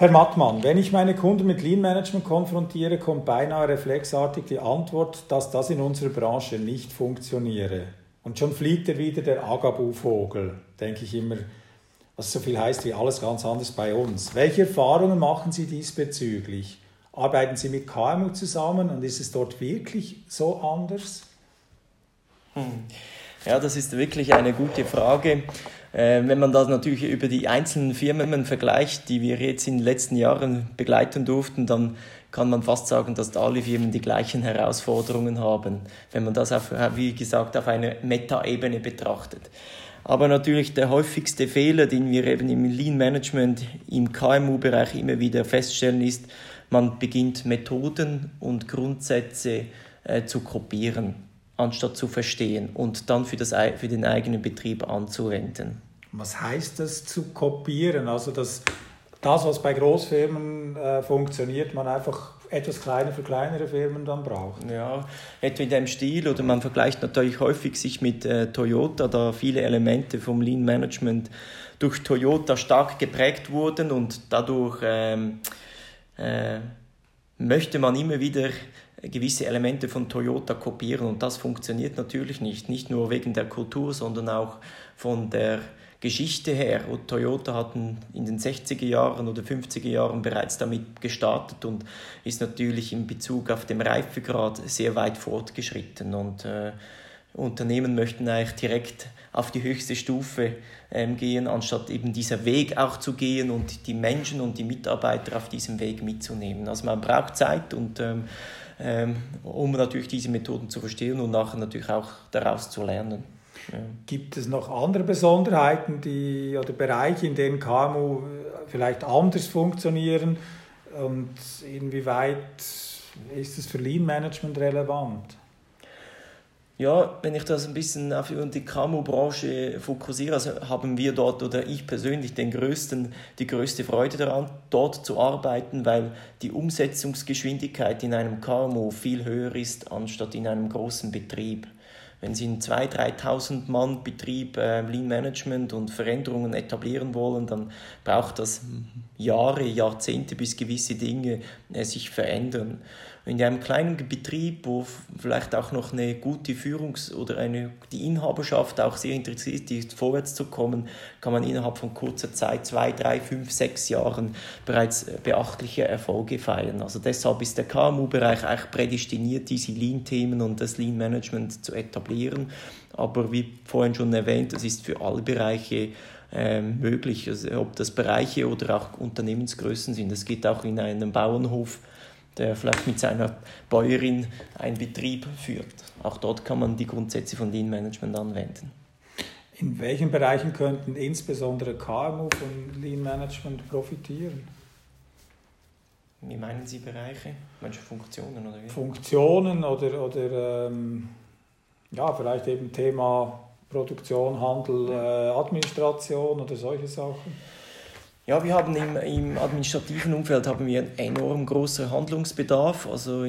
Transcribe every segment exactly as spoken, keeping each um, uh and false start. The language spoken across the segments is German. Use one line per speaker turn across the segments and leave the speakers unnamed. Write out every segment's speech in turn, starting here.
Herr Mattmann, wenn ich meine Kunden mit Lean Management konfrontiere, kommt beinahe reflexartig die Antwort, dass das in unserer Branche nicht funktioniere. Und schon fliegt er wieder, der Agabu-Vogel, denke ich immer, was so viel heißt wie alles ganz anders bei uns. Welche Erfahrungen machen Sie diesbezüglich? Arbeiten Sie mit K M U zusammen und ist es dort wirklich so anders?
Hm. Ja, das ist wirklich eine gute Frage. Äh, wenn man das natürlich über die einzelnen Firmen vergleicht, die wir jetzt in den letzten Jahren begleiten durften, dann kann man fast sagen, dass alle Firmen die gleichen Herausforderungen haben, wenn man das, auf, wie gesagt, auf einer Meta-Ebene betrachtet. Aber natürlich der häufigste Fehler, den wir eben im Lean-Management im K M U-Bereich immer wieder feststellen, ist, man beginnt Methoden und Grundsätze äh, zu kopieren, anstatt zu verstehen und dann für, das, für den eigenen Betrieb anzuwenden.
Was heißt das, zu kopieren? Also dass das, was bei Großfirmen äh, funktioniert, man einfach etwas kleiner für kleinere Firmen dann braucht?
Ja, etwa in dem Stil, oder man vergleicht natürlich häufig sich mit äh, Toyota, da viele Elemente vom Lean Management durch Toyota stark geprägt wurden und dadurch ähm, äh, möchte man immer wieder gewisse Elemente von Toyota kopieren und das funktioniert natürlich nicht, nicht nur wegen der Kultur, sondern auch von der Geschichte her. Und Toyota hat in den sechziger Jahren oder fünfziger Jahren bereits damit gestartet und ist natürlich in Bezug auf den Reifegrad sehr weit fortgeschritten und äh, Unternehmen möchten eigentlich direkt auf die höchste Stufe ähm, gehen, anstatt eben dieser Weg auch zu gehen und die Menschen und die Mitarbeiter auf diesem Weg mitzunehmen. Also man braucht Zeit und ähm, ähm, um natürlich diese Methoden zu verstehen und nachher natürlich auch daraus zu lernen. Ja.
Gibt es noch andere Besonderheiten die, oder Bereiche, in denen K M U vielleicht anders funktionieren und inwieweit ist es für Lean Management relevant?
Ja, wenn ich das ein bisschen auf die K M U-Branche fokussiere, also haben wir dort oder ich persönlich den größten, die größte Freude daran, dort zu arbeiten, weil die Umsetzungsgeschwindigkeit in einem K M U viel höher ist, anstatt in einem großen Betrieb. Wenn Sie einen zweitausend, dreitausend Mann Betrieb äh, Lean Management und Veränderungen etablieren wollen, dann braucht das Jahre, Jahrzehnte, bis gewisse Dinge äh, sich verändern. In einem kleinen Betrieb, wo vielleicht auch noch eine gute Führungs- oder eine, die Inhaberschaft auch sehr interessiert ist, vorwärts zu kommen, kann man innerhalb von kurzer Zeit, zwei, drei, fünf, sechs Jahren bereits beachtliche Erfolge feiern. Also deshalb ist der K M U-Bereich eigentlich prädestiniert, diese Lean-Themen und das Lean-Management zu etablieren. Aber wie vorhin schon erwähnt, das ist für alle Bereiche äh, möglich, also ob das Bereiche oder auch Unternehmensgrößen sind. Das geht auch in einem Bauernhof, der vielleicht mit seiner Bäuerin einen Betrieb führt. Auch dort kann man die Grundsätze von Lean Management anwenden.
In welchen Bereichen könnten insbesondere K M U von Lean Management profitieren?
Wie meinen Sie Bereiche? Manche Funktionen oder wie?
Funktionen oder, oder ähm, ja, vielleicht eben Thema Produktion, Handel, äh, Administration oder solche Sachen?
Ja, wir haben im, im administrativen Umfeld haben wir einen enorm großen Handlungsbedarf. Also,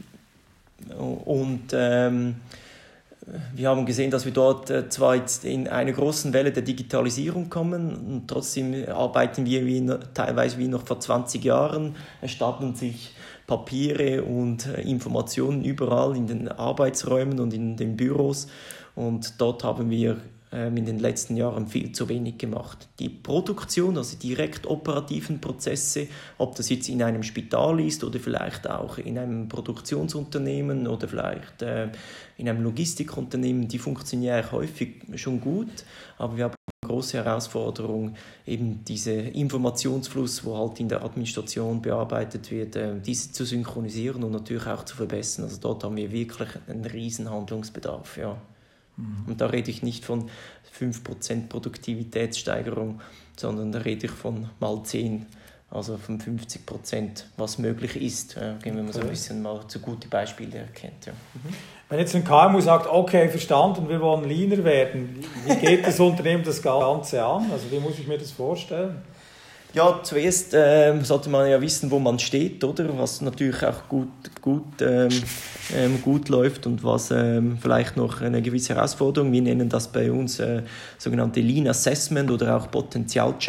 und ähm, wir haben gesehen, dass wir dort äh, zwar jetzt in einer großen Welle der Digitalisierung kommen, und trotzdem arbeiten wir wie, teilweise wie noch vor zwanzig Jahren. Es stapeln sich Papiere und äh, Informationen überall in den Arbeitsräumen und in den Büros. Und dort haben wir in den letzten Jahren viel zu wenig gemacht. Die Produktion, also direkt operativen Prozesse, ob das jetzt in einem Spital ist oder vielleicht auch in einem Produktionsunternehmen oder vielleicht äh, in einem Logistikunternehmen, die funktionieren häufig schon gut, aber wir haben eine große Herausforderung, eben dieser Informationsfluss, wo halt in der Administration bearbeitet wird, äh, diese zu synchronisieren und natürlich auch zu verbessern. Also dort haben wir wirklich einen riesen Handlungsbedarf, ja. Und da rede ich nicht von fünf Prozent Produktivitätssteigerung, sondern da rede ich von mal zehn, also von fünfzig Prozent, was möglich ist. Ja, gehen wir mal so ein bisschen mal zu gute Beispiele erkennt. Ja. Mhm.
Wenn jetzt ein K M U sagt, okay, verstanden, wir wollen leaner werden, wie geht das Unternehmen das Ganze an? Also wie muss ich mir das vorstellen?
Ja, zuerst ähm, sollte man ja wissen, wo man steht, oder? Was natürlich auch gut, gut, ähm, ähm, gut läuft und was ähm, vielleicht noch eine gewisse Herausforderung. Wir nennen das bei uns äh, sogenannte Lean Assessment oder auch Potenzialcheck.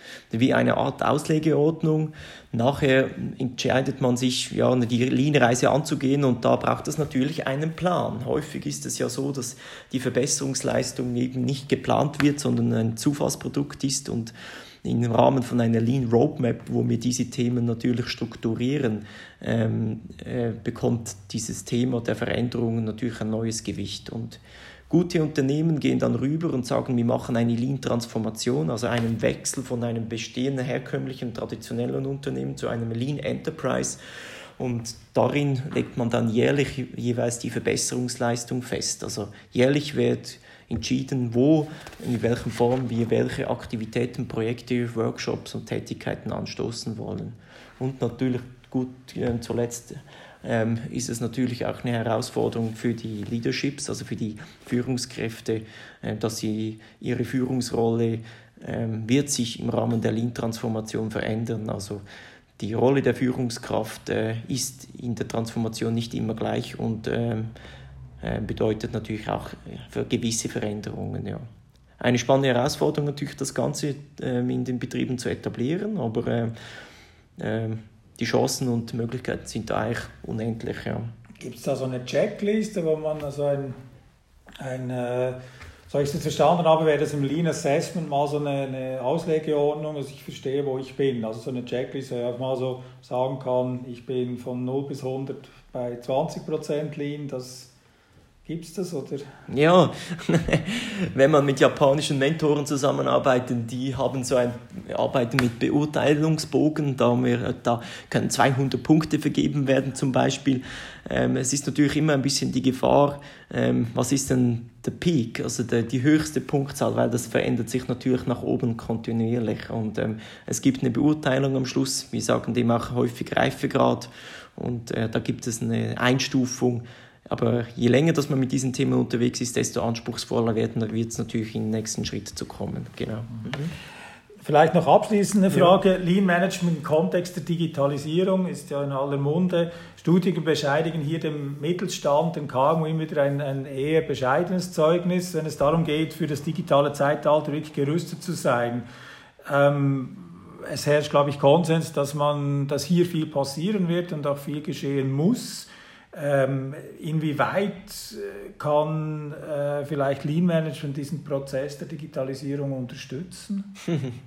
wie eine Art Auslegeordnung. Nachher entscheidet man sich, ja, die Lean-Reise anzugehen und da braucht es natürlich einen Plan. Häufig ist es ja so, dass die Verbesserungsleistung eben nicht geplant wird, sondern ein Zufallsprodukt ist und im Rahmen von einer Lean Roadmap, wo wir diese Themen natürlich strukturieren, ähm, äh, bekommt dieses Thema der Veränderungen natürlich ein neues Gewicht. Und gute Unternehmen gehen dann rüber und sagen, wir machen eine Lean-Transformation, also einen Wechsel von einem bestehenden, herkömmlichen, traditionellen Unternehmen zu einem Lean Enterprise. Und darin legt man dann jährlich jeweils die Verbesserungsleistung fest. Also jährlich wird entschieden, wo, in welcher Form wir welche Aktivitäten, Projekte, Workshops und Tätigkeiten anstoßen wollen. Und natürlich, gut, äh, zuletzt ähm, ist es natürlich auch eine Herausforderung für die Leaderships, also für die Führungskräfte, äh, dass sie ihre Führungsrolle äh, wird sich im Rahmen der Lean-Transformation verändern. Also die Rolle der Führungskraft äh, ist in der Transformation nicht immer gleich und äh, bedeutet natürlich auch für gewisse Veränderungen. Ja. Eine spannende Herausforderung natürlich, das Ganze ähm, in den Betrieben zu etablieren, aber äh, äh, die Chancen und Möglichkeiten sind da eigentlich unendlich. Ja.
Gibt es da so eine Checkliste, wo man also ein, ein äh, so ich es verstanden habe, wäre das im Lean Assessment mal so eine, eine Auslegeordnung, dass ich verstehe, wo ich bin. Also so eine Checkliste, wo ich mal so sagen kann, ich bin von null bis hundert bei zwanzig Prozent Lean, das gibt es das, oder?
Ja, wenn man mit japanischen Mentoren zusammenarbeitet, die haben so ein Arbeiten mit Beurteilungsbogen, da, wir, da können zweihundert Punkte vergeben werden zum Beispiel. Ähm, es ist natürlich immer ein bisschen die Gefahr, ähm, was ist denn der Peak, also der, die höchste Punktzahl, weil das verändert sich natürlich nach oben kontinuierlich und ähm, es gibt eine Beurteilung am Schluss, wir sagen dem auch häufig Reifegrad und äh, da gibt es eine Einstufung. Aber je länger dass man mit diesen Themen unterwegs ist, desto anspruchsvoller wird es natürlich in den nächsten Schritt zu kommen. Genau. Mhm.
Vielleicht noch abschließende Frage. Ja. Lean Management im Kontext der Digitalisierung ist ja in aller Munde. Studien bescheinigen hier dem Mittelstand, dem K M U, immer wieder ein, ein eher bescheidenes Zeugnis, wenn es darum geht, für das digitale Zeitalter wirklich gerüstet zu sein. Ähm, es herrscht, glaube ich, Konsens, dass, man, dass hier viel passieren wird und auch viel geschehen muss. Ähm, inwieweit kann äh, vielleicht Lean Management diesen Prozess der Digitalisierung unterstützen?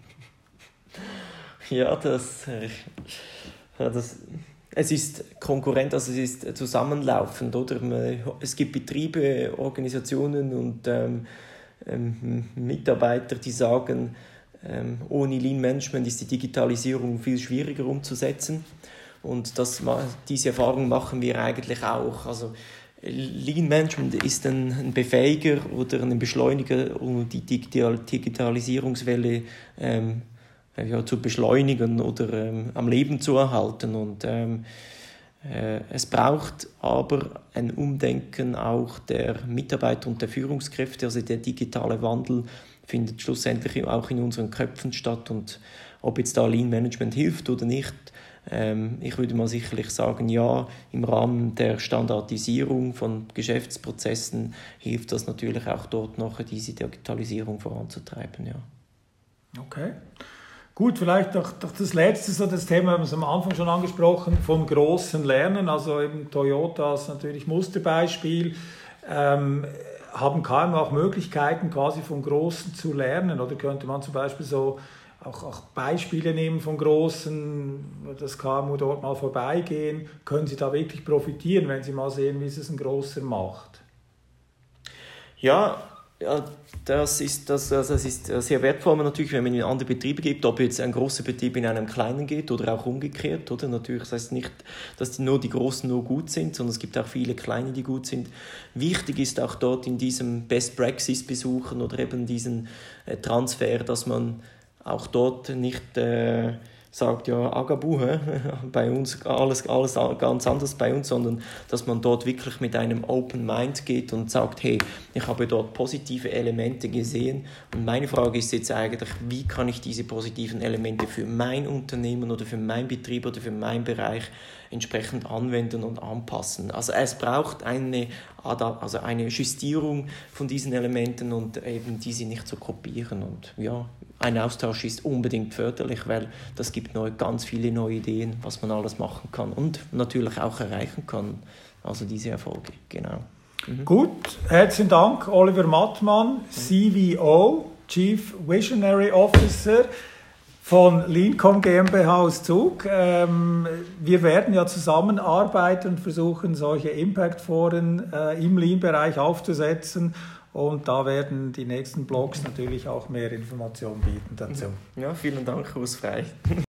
Ja, das, ja, das, es ist konkurrent, also es ist zusammenlaufend, oder? Es gibt Betriebe, Organisationen und ähm, ähm, Mitarbeiter, die sagen, ähm, ohne Lean Management ist die Digitalisierung viel schwieriger umzusetzen. Und das, diese Erfahrung machen wir eigentlich auch. Also Lean Management ist ein, ein Befähiger oder ein Beschleuniger, um die Digitalisierungswelle ähm, ja, zu beschleunigen oder ähm, am Leben zu erhalten. Und ähm, äh, es braucht aber ein Umdenken auch der Mitarbeiter und der Führungskräfte. Also der digitale Wandel findet schlussendlich auch in unseren Köpfen statt. Und ob jetzt da Lean Management hilft oder nicht, ich würde mal sicherlich sagen, ja, im Rahmen der Standardisierung von Geschäftsprozessen hilft das natürlich auch dort noch, diese Digitalisierung voranzutreiben. Ja.
Okay. Gut, vielleicht doch, doch das Letzte, so das Thema haben wir es am Anfang schon angesprochen, vom großen Lernen, also eben Toyota ist natürlich Musterbeispiel. Ähm, haben K M U auch Möglichkeiten, quasi vom Großen zu lernen? Oder könnte man zum Beispiel so Auch, auch Beispiele nehmen von Großen, das K M U dort mal vorbeigehen, können Sie da wirklich profitieren, wenn Sie mal sehen, wie es ein Großer macht?
Ja, ja das, ist, das, das ist sehr wertvoll natürlich, wenn man in andere Betriebe geht, ob jetzt ein großer Betrieb in einem kleinen geht oder auch umgekehrt. Oder? Natürlich, das heißt nicht, dass die, nur die Großen nur gut sind, sondern es gibt auch viele Kleine, die gut sind. Wichtig ist auch dort in diesem Best-Praxis-Besuchen oder eben diesen äh, Transfer, dass man auch dort nicht äh, sagt, ja, Agabu, hä? Bei uns alles, alles ganz anders bei uns, sondern dass man dort wirklich mit einem Open Mind geht und sagt, hey, ich habe dort positive Elemente gesehen und meine Frage ist jetzt eigentlich, wie kann ich diese positiven Elemente für mein Unternehmen oder für meinen Betrieb oder für meinen Bereich entsprechend anwenden und anpassen. Also es braucht eine also eine Justierung von diesen Elementen und eben diese nicht zu kopieren. Und ja, ein Austausch ist unbedingt förderlich, weil das gibt neu, ganz viele neue Ideen, was man alles machen kann und natürlich auch erreichen kann. Also diese Erfolge, genau. Mhm.
Gut, herzlichen Dank, Oliver Mattmann, C V O, Chief Visionary Officer von Leancom GmbH aus Zug. Ähm, wir werden ja zusammenarbeiten und versuchen, solche Impact-Foren äh, im Lean-Bereich aufzusetzen. Und da werden die nächsten Blogs natürlich auch mehr Informationen bieten dazu.
Ja, vielen Dank, Urs Frey.